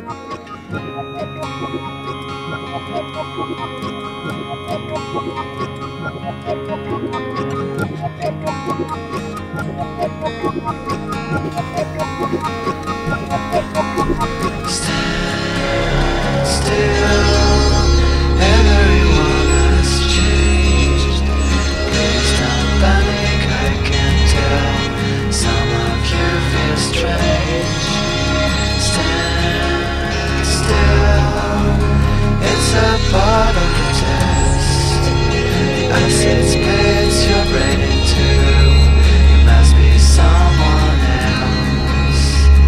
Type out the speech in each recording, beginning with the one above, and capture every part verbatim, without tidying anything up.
Stand still, everyone has changed. Please don't panic, I can tell. Some of you feel strange. Stand still, it's a part of the test. The acid splits your brain in two. You must be someone else.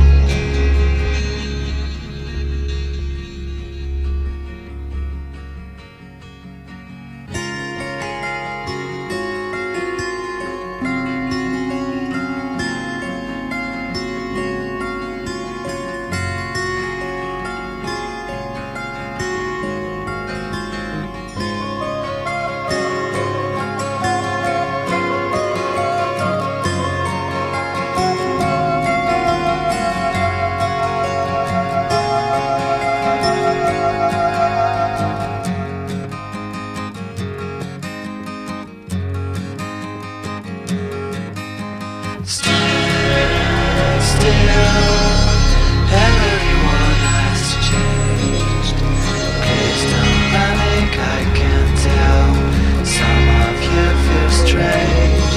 Stand still, everyone has changed. Please don't panic, I can tell. Some of you feel strange.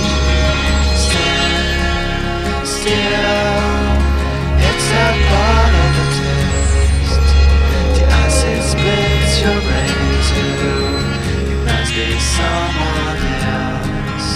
Stand still, it's a part of the test. The acid splits your brain in two. You must be someone else.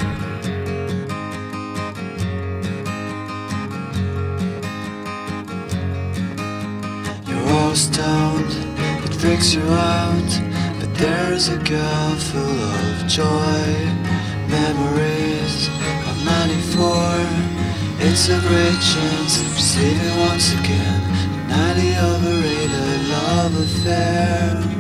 You're all stoned, it freaks you out, but there's a girl full of joy. Memories of ninety-four. It's a great chance to see it once again. A highly overrated love affair.